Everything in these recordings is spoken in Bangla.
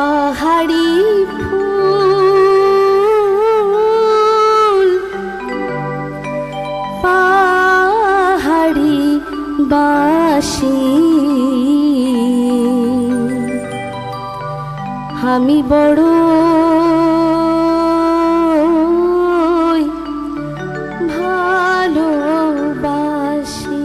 পাহাড়ি ফুল পাহাড়ি বাঁশি আমি বড় ভালোবাসি।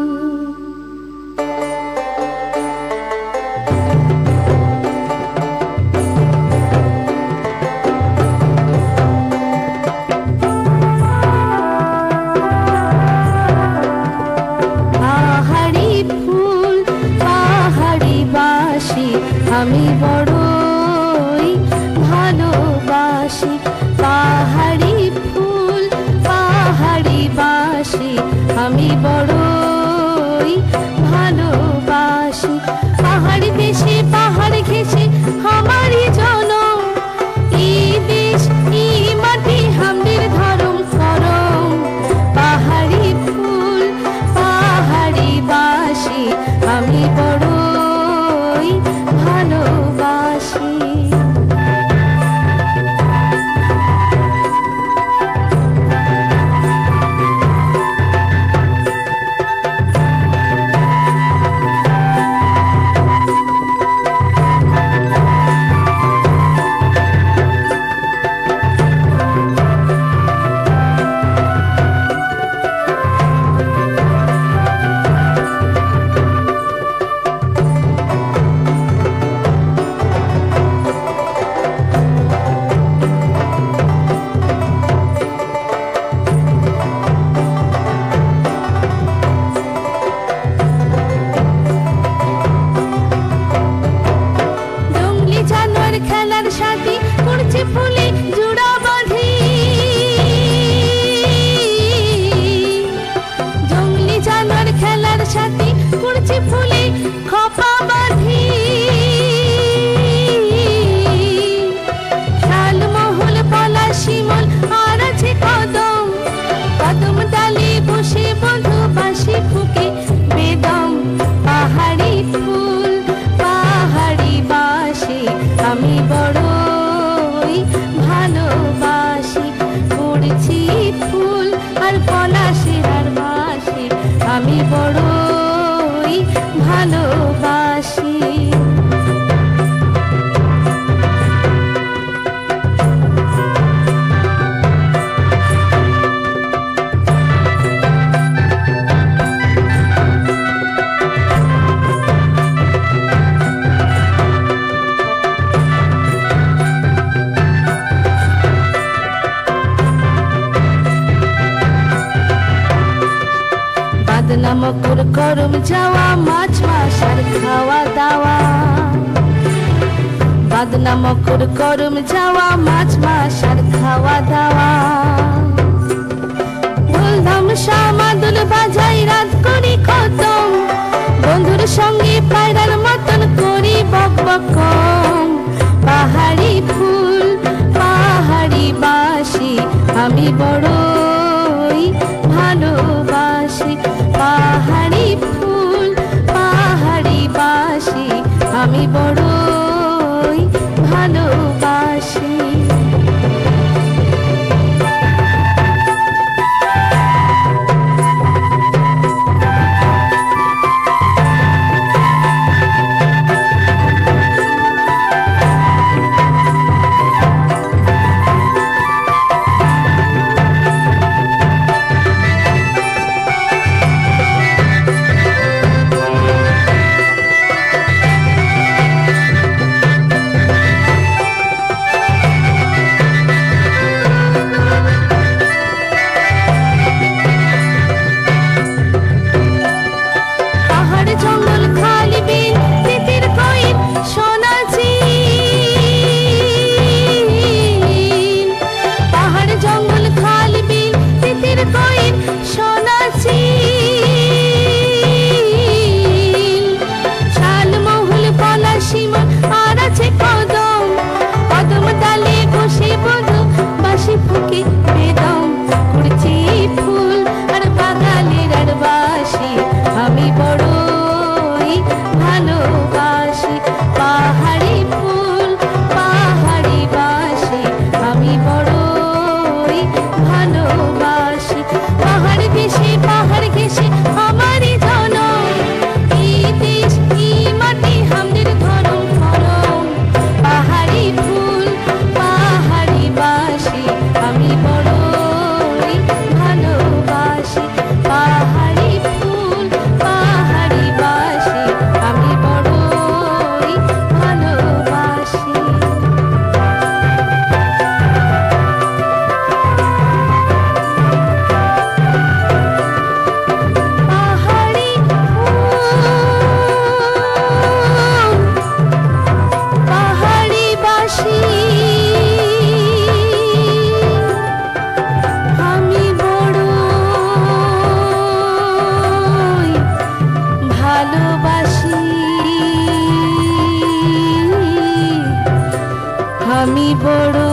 পাহাড়ি ফুল পাহাড়ি বাঁশি আমি বড়ই ভালোবাসি। পাহাড়ি ফুল পাহাড়ি বাঁশি আমি বড়ই ভালোবাসি। পাহাড়ি দেশে পাহাড় ঘেঁষে আমারই জনম, এই দেশ এই মাটি হামদের ধরম করম। পাহাড়ি ফুল পাহাড়ি বাঁশি আমি বড়ই ভালোবাসি। খেলার সাথী করছে ফুলে জোড়া বাঁধি, জঙ্গলি জানোয়ার খেলার সাথী করছে ফুলে খপা বাঁধি। শালমহল পলা শিমল আর আছে কদম, কদম ডালে বসে বন্ধু বাঁশি ফুকে বেদম। পাহাড়ি ফুল পাহাড়ি বাঁশি আমি বড়ই ভালোবাসি। পড়ছি ফুল আর পলাশের আর বাঁশি আমি বড়ই ভালোবাসি। মকর করম যাওয়া মাছ মাছ আর খাওয়া দাওয়া, বাদনা মকর করম যাওয়া মাছ মাছ আর খাওয়া দাওয়া। ঢোলধাম শামাদুল বাজাই রাত করি খতম, বন্ধুর সঙ্গে পায়রার মতন করি বক বকম। পাহাড়ি ফুল পাহাড়ি বাঁশি আমি বড়ই ভালোবাসি। পাহাড়ি ফুল পাহাড়ি বাঁশি আমি বড়ই ভালোবাসি। আমি বড়